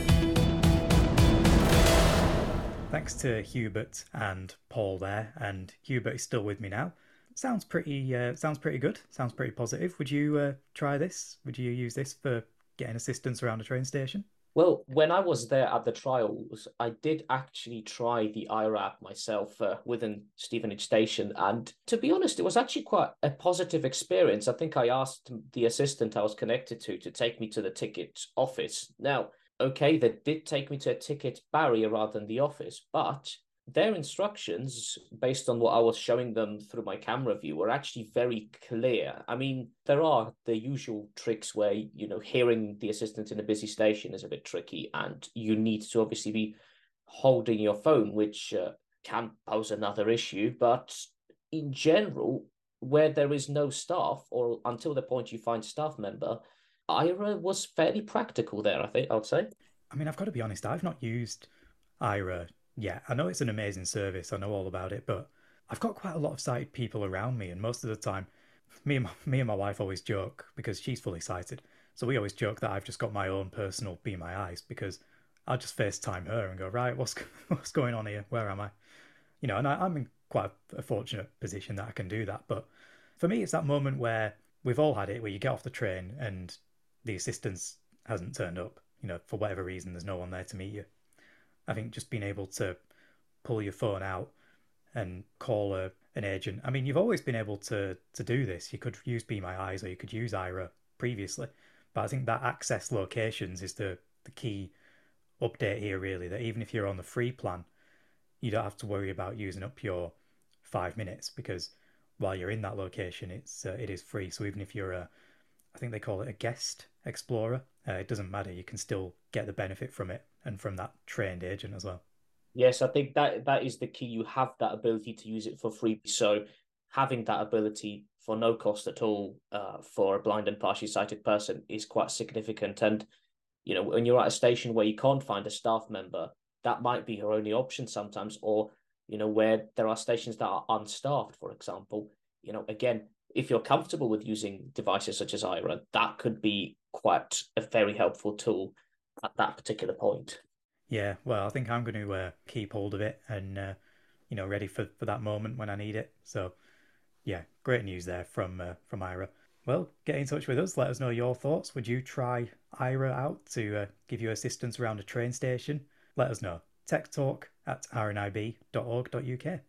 Thanks to Hubert and Paul there, and Hubert is still with me now. Sounds pretty uh, sounds pretty good. Sounds pretty positive. Would you uh, try this? Would you use this for getting assistance around a train station? Well, when I was there at the trials, I did actually try the I R A app myself uh, within Stevenage Station. And to be honest, it was actually quite a positive experience. I think I asked the assistant I was connected to to take me to the ticket office. Now, okay, they did take me to a ticket barrier rather than the office, but their instructions, based on what I was showing them through my camera view, were actually very clear. I mean, there are the usual tricks where, you know, hearing the assistant in a busy station is a bit tricky, and you need to obviously be holding your phone, which uh, can pose another issue. But in general, where there is no staff, or until the point you find staff member, I R A was fairly practical there, I think, I would say. I mean, I've got to be honest, I've not used I R A yet. I know it's an amazing service, I know all about it, but I've got quite a lot of sighted people around me, and most of the time, me and my, me and my wife always joke, because she's fully sighted, so we always joke that I've just got my own personal Be My Eyes, because I'll just FaceTime her and go, right, what's what's going on here? Where am I? You know, and I, I'm in quite a, a fortunate position that I can do that, but for me, it's that moment where we've all had it, where you get off the train and the assistance hasn't turned up, you know, for whatever reason, there's no one there to meet you. I think just being able to pull your phone out and call a, an agent. I mean, you've always been able to to do this. You could use Be My Eyes, or you could use I R A previously, but I think that access locations is the, the key update here, really, that even if you're on the free plan, you don't have to worry about using up your five minutes, because while you're in that location, it's uh, it is free. So even if you're a, I think they call it a guest explorer, uh, it doesn't matter. You can still get the benefit from it, and from that trained agent as well. Yes, I think that that is the key. You have that ability to use it for free. So having that ability for no cost at all uh, for a blind and partially sighted person is quite significant. And, you know, when you're at a station where you can't find a staff member, that might be your only option sometimes. Or, you know, where there are stations that are unstaffed, for example, you know, again, if you're comfortable with using devices such as I R A, that could be quite a very helpful tool at that particular point. Yeah, well, I think I'm going to uh, keep hold of it and, uh, you know, ready for, for that moment when I need it. So, yeah, great news there from uh, from I R A. Well, get in touch with us. Let us know your thoughts. Would you try I R A out to uh, give you assistance around a train station? Let us know. Tech Talk at r n i b dot org dot u k.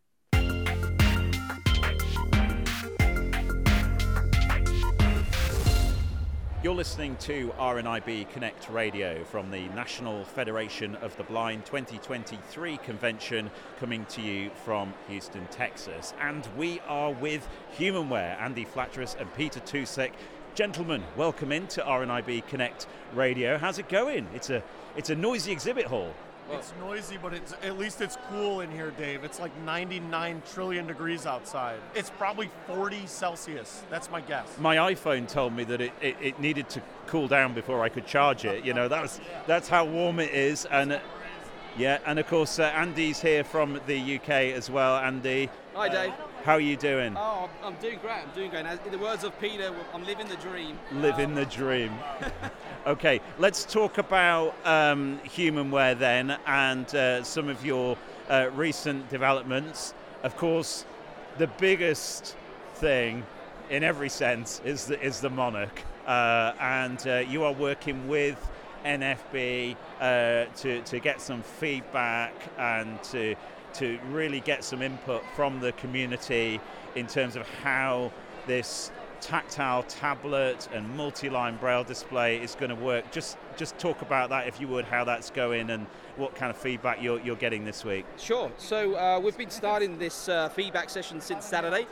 You're listening to R N I B Connect Radio from the National Federation of the Blind twenty twenty-three convention, coming to you from Houston, Texas. And we are with Humanware, Andy Flatteris and Peter Tusek, Gentlemen, welcome into R N I B Connect Radio. How's it going? It's a it's a noisy exhibit hall. It's noisy, but it's at least it's cool in here, Dave. It's like ninety-nine trillion degrees outside. It's probably forty Celsius. That's my guess. My iPhone told me that it, it, it needed to cool down before I could charge it. You know, that's that's how warm it is. And uh, yeah, and of course uh, Andy's here from the U K as well. Andy. Hi, Dave. How are you doing? Oh, I'm doing great. I'm doing great. In the words of Peter, I'm living the dream. Living the dream. Okay, let's talk about um, Humanware then, and uh, some of your uh, recent developments. Of course, the biggest thing, in every sense, is the, is the Monarch, uh, and uh, you are working with N F B uh, to to get some feedback and to. to really get some input from the community in terms of how this tactile tablet and multi-line braille display is going to work. Just just talk about that, if you would, how that's going and what kind of feedback you're, you're getting this week. Sure. So uh, we've been starting this uh, feedback session since Saturday,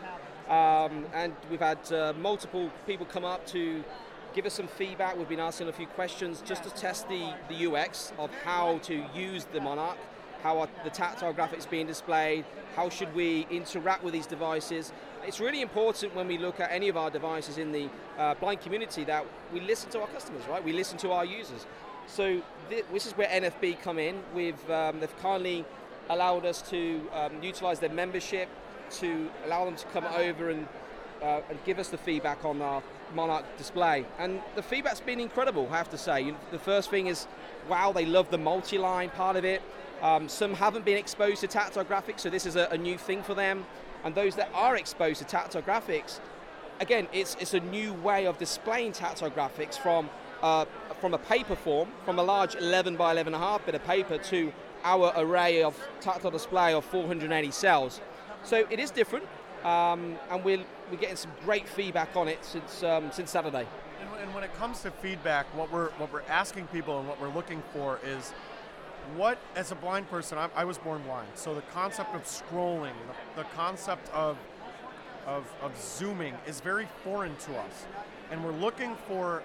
um, and we've had uh, multiple people come up to give us some feedback. We've been asking a few questions just to test the, the U X of how to use the Monarch, how are the tactile graphics being displayed, how should we interact with these devices. It's really important when we look at any of our devices in the uh, blind community that we listen to our customers, right? We listen to our users. So th- this is where N F B come in. We've, um, they've kindly allowed us to um, utilize their membership to allow them to come over and, uh, and give us the feedback on our Monarch display. And the feedback's been incredible, I have to say. You know, the first thing is, wow, they love the multi-line part of it. Um, some haven't been exposed to tactile graphics, so this is a, a new thing for them. And those that are exposed to tactile graphics, again, it's it's a new way of displaying tactile graphics from uh, from a paper form, from a large eleven by eleven and a half bit of paper to our array of tactile display of four hundred eighty cells. So it is different, um, and we're we're getting some great feedback on it since um, since Saturday. And, and when it comes to feedback, what we're what we're asking people and what we're looking for is, what, as a blind person, I, I was born blind, so the concept of scrolling, the, the concept of, of of zooming is very foreign to us. And we're looking for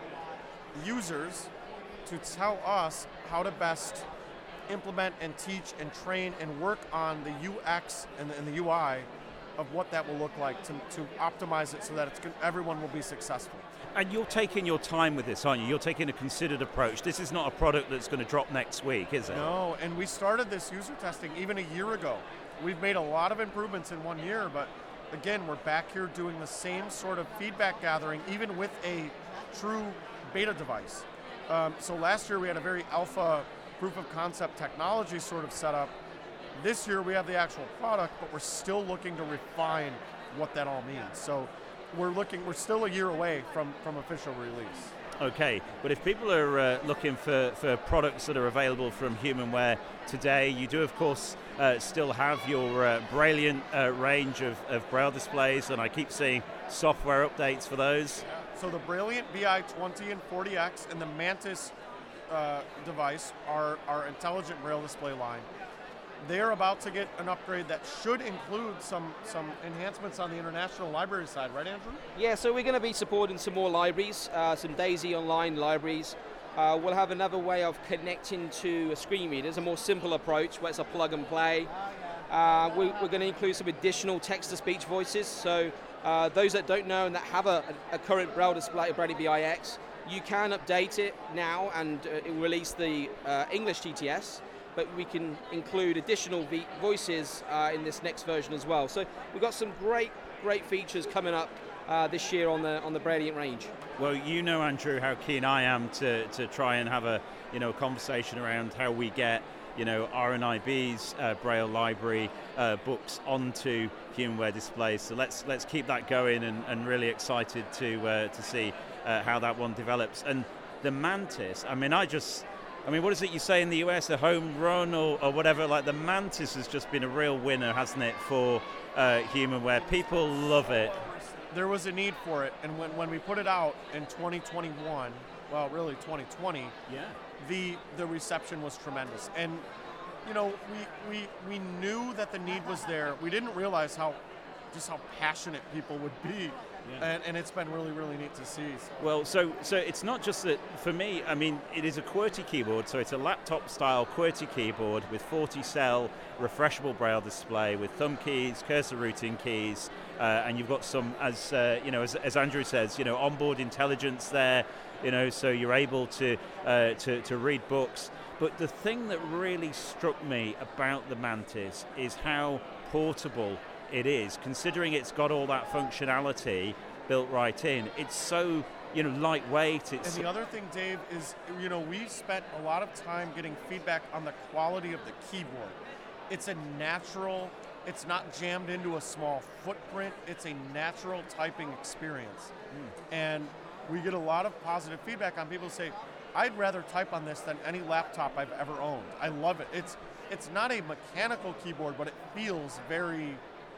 users to tell us how to best implement and teach and train and work on the U X and the, and the U I of what that will look like to, to optimize it so that it's good, everyone will be successful. And you're taking your time with this, aren't you? You're taking a considered approach. This is not a product that's going to drop next week, is it? No, and we started this user testing even a year ago. We've made a lot of improvements in one year, but again, we're back here doing the same sort of feedback gathering, even with a true beta device. Um, so last year we had a very alpha proof of concept technology sort of setup. This year we have the actual product, but we're still looking to refine what that all means. So we're looking, we're still a year away from, from official release. Okay, but if people are uh, looking for, for products that are available from Humanware today, you do of course uh, still have your uh, brilliant uh, range of, of braille displays, and I keep seeing software updates for those. So the Brilliant B I twenty and forty X and the Mantis uh, device are our intelligent braille display line. They're about to get an upgrade that should include some, some enhancements on the international library side, right, Andrew? Yeah, so we're going to be supporting some more libraries, uh, some DAISY online libraries. Uh, we'll have another way of connecting to screen readers, a more simple approach where it's a plug and play. Uh, we, we're going to include some additional text-to-speech voices, so uh, those that don't know and that have a, a current braille display, a Braille B I X, you can update it now and uh, it will release the uh, English T T S. But we can include additional v- voices uh, in this next version as well. So we've got some great, great features coming up uh, this year on the on the Brilliant range. Well, you know, Andrew, how keen I am to, to try and have a you know conversation around how we get you know R N I B's uh, Braille library uh, books onto Humanware displays. So let's let's keep that going, and, and really excited to uh, to see uh, how that one develops. And the Mantis, I mean, I just. I mean, what is it you say in the U S, a home run or, or whatever? Like the Mantis has just been a real winner, hasn't it, for uh, Humanware? People love it. There was a need for it, and when, when we put it out in twenty twenty-one, well, really twenty twenty, yeah, the the reception was tremendous. And you know, we we we knew that the need was there. We didn't realize how just how passionate people would be. Yeah. And, and it's been really, really neat to see. Well, so so it's not just that, for me, I mean, it is a QWERTY keyboard, so it's a laptop-style QWERTY keyboard with forty cell refreshable braille display with thumb keys, cursor routing keys, uh, and you've got some, as uh, you know, as, as Andrew says, you know, onboard intelligence there, you know, so you're able to uh, to, to read books. But the thing that really struck me about the Mantis is how portable it is, considering it's got all that functionality built right in. It's so, you know, lightweight. It's and the other thing, Dave, is, you know, we spent a lot of time getting feedback on the quality of the keyboard. It's a natural, it's not jammed into a small footprint. It's a natural typing experience. Mm. And we get a lot of positive feedback on people who say, I'd rather type on this than any laptop I've ever owned. I love it. It's it's not a mechanical keyboard, but it feels very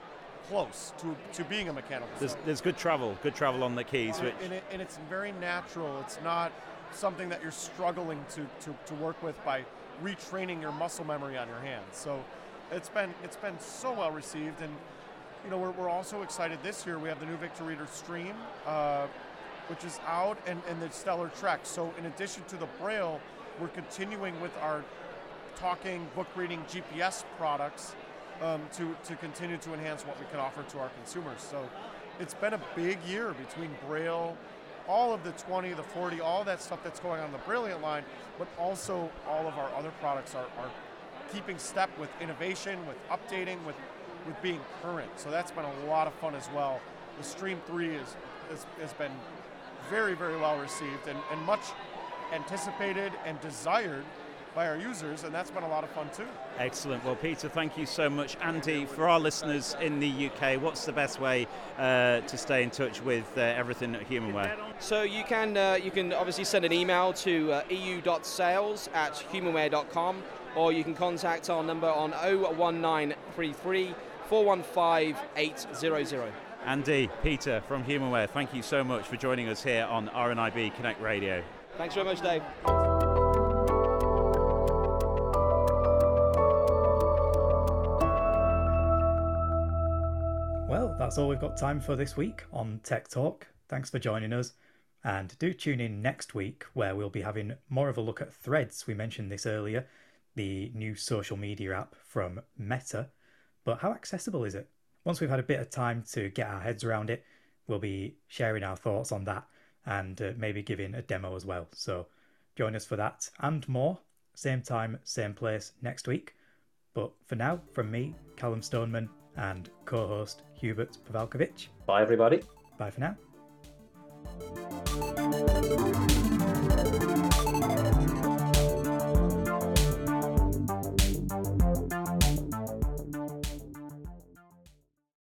close to, to being a mechanical. There's, there's good travel, good travel on the keys. And, which... and, it, and it's very natural. It's not something that you're struggling to, to, to work with by retraining your muscle memory on your hands. So it's been it's been so well received. And you know, we're, we're also excited this year. We have the new VictorReader Stream, uh, which is out, and, and the Stellar Trek. So in addition to the Braille, we're continuing with our talking, book reading G P S products um, to, to continue to enhance what we can offer to our consumers. So it's been a big year between Braille, all of the twenty, the forty, all that stuff that's going on in the Brilliant line, but also all of our other products are, are keeping step with innovation, with updating, with, with being current. So that's been a lot of fun as well. The Stream three is, is, has been very, very well received and, and much anticipated and desired by our users, and that's been a lot of fun too. Excellent. Well, Peter, thank you so much. Andy, for our listeners in the U K, what's the best way uh, to stay in touch with uh, everything at Humanware? So you can uh, you can obviously send an email to uh, e u dot sales at humanware dot com, or you can contact our number on oh one nine three three, four one five, eight hundred. Andy, Peter from Humanware, thank you so much for joining us here on R N I B Connect Radio. Thanks very much, Dave. Well, that's all we've got time for this week on Tech Talk. Thanks for joining us. And do tune in next week, where we'll be having more of a look at Threads. We mentioned this earlier, the new social media app from Meta. But how accessible is it? Once we've had a bit of time to get our heads around it, we'll be sharing our thoughts on that and uh, maybe giving a demo as well. So join us for that and more. Same time, same place next week. But for now, from me, Callum Stoneman, and co-host Hubert Pavalkovich. Bye, everybody. Bye for now.